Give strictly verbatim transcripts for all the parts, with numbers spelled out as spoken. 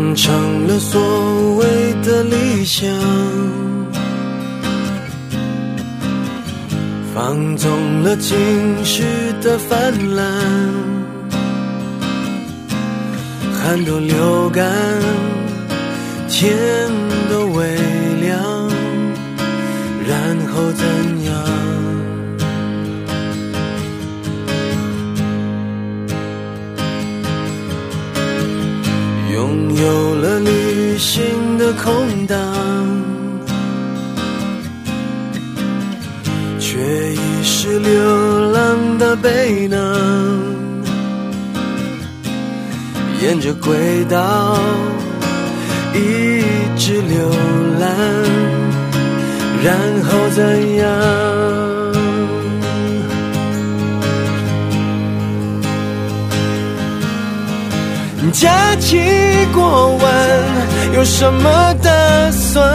完成了所谓的理想，放纵了情绪的泛滥，寒都流干，天都微亮，然后怎样？拥有了旅行的空档，却已是流浪的背囊，沿着轨道一直流浪，然后怎样？假期过完有什么打算？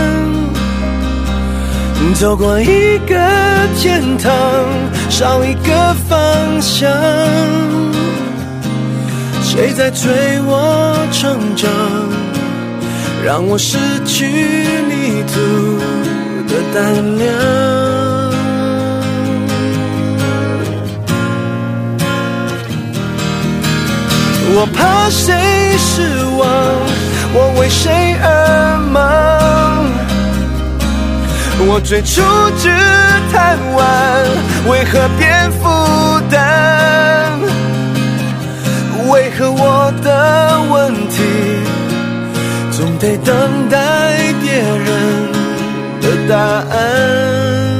走过一个天堂，少一个方向，谁在催我成长，让我失去迷途的胆量？我怕谁失望，我为谁而忙？我最初只贪玩，为何变负担？为何我的问题总得等待别人的答案？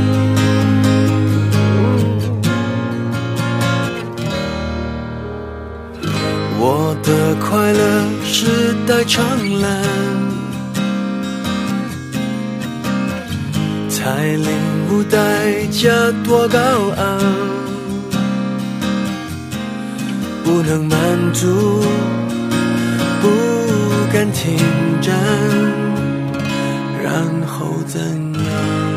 我的快乐是代偿蓝，才领悟代价多高昂，不能满足，不敢停站，然后怎样？